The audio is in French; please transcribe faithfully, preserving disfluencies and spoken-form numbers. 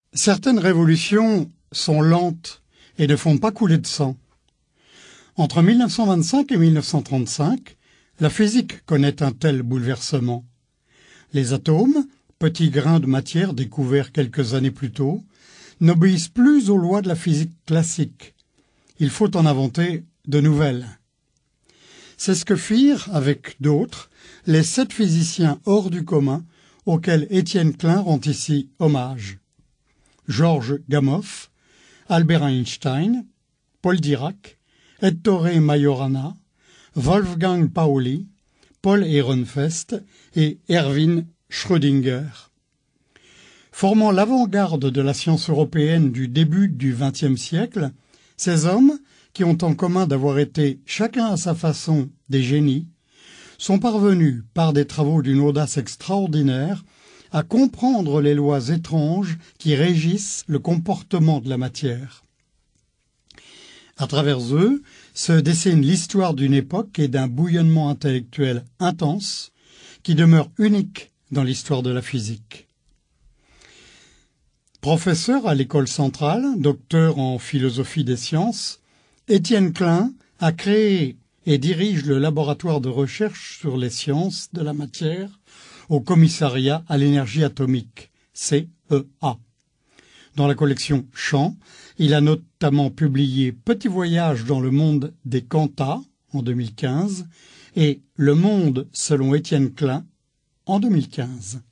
Certaines révolutions sont lentes et ne font pas couler de sang. Entre mille neuf cent vingt-cinq et mille neuf cent trente-cinq, la physique connaît un tel bouleversement. Les atomes, petits grains de matière découverts quelques années plus tôt, n'obéissent plus aux lois de la physique classique. Il faut en inventer de nouvelles. C'est ce que firent, avec d'autres, les sept physiciens hors du commun auxquels Étienne Klein rend ici hommage. Georges Gamow, Albert Einstein, Paul Dirac, Ettore Majorana, Wolfgang Pauli, Paul Ehrenfest et Erwin Schrödinger. Formant l'avant-garde de la science européenne du début du vingtième siècle, ces hommes, qui ont en commun d'avoir été, chacun à sa façon, des génies, sont parvenus, par des travaux d'une audace extraordinaire, à comprendre les lois étranges qui régissent le comportement de la matière. À travers eux se dessine l'histoire d'une époque et d'un bouillonnement intellectuel intense qui demeure unique dans l'histoire de la physique. Professeur à l'école centrale, docteur en philosophie des sciences, Étienne Klein a créé et dirige le laboratoire de recherche sur les sciences de la matière au commissariat à l'énergie atomique, C E A. Dans la collection Champs, il a notamment publié Petit voyage dans le monde des quantas en deux mille quinze et Le monde selon Étienne Klein en deux mille quinze.